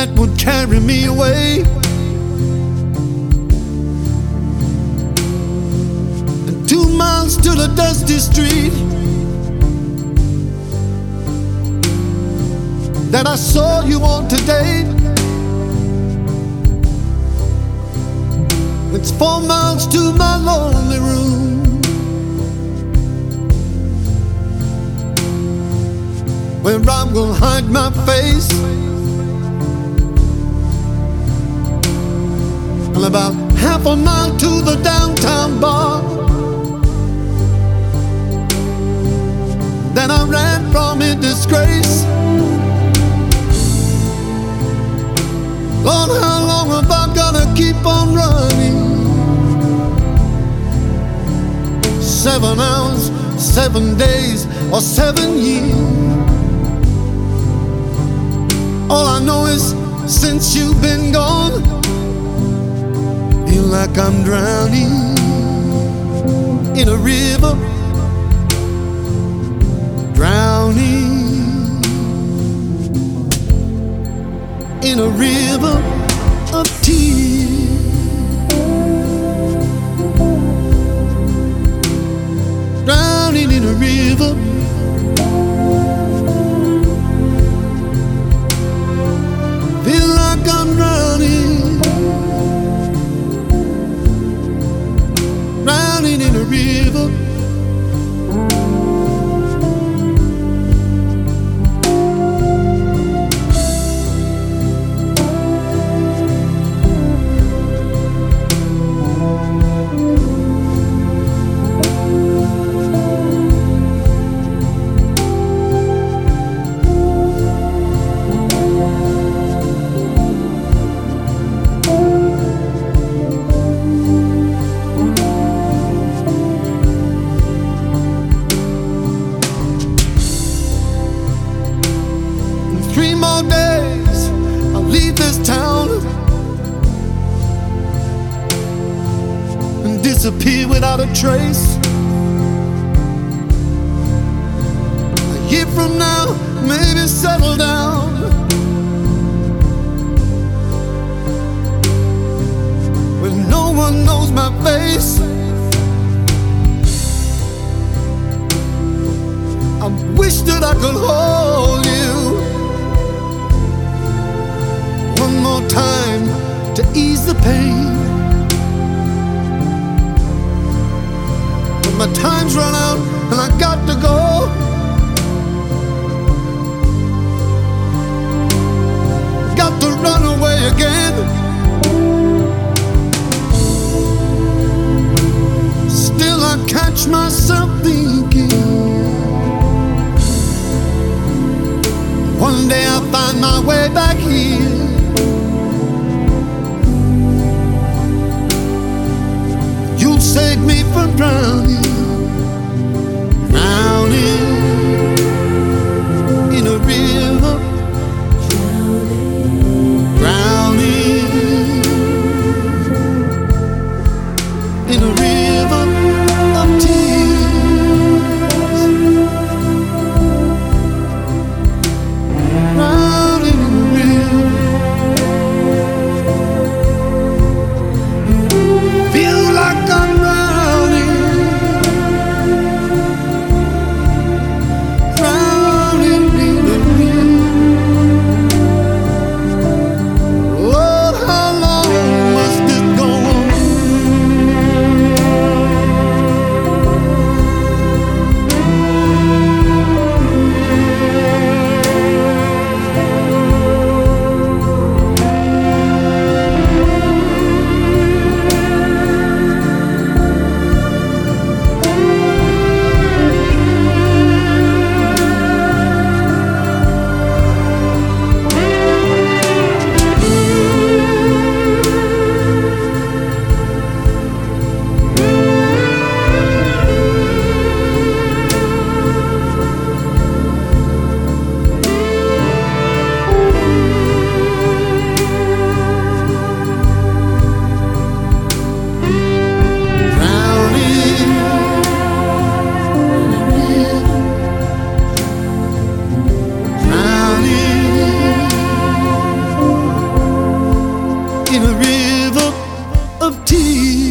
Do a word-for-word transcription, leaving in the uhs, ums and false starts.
that would carry me away. And two miles to the dusty street that I saw you on today. It's four miles to my lonely room, where I will hide my face. And about half a mile to the downtown bar that I ran from in disgrace. Lord, how long have I gotta keep on running? Seven hours, seven days, or seven years. All I know is since you've been gone, feel like I'm drowning in a river, drowning in a river of tears. Drowning in a river, feel like I'm drowning, drowning in a river. Three more days, I'll leave this town and disappear without a trace. A year from now, maybe settle down, where no one knows my face. I wish that I could hold you one more time to ease the pain, but my time's run out and I got to go. Got to run away again. Still I catch myself thinking, one day I'll find my way back here. You'll save me from drowning, drowning in a river, drowning in a river of tears, drowning in a river. Feel like I'm drowning, in a river of tears.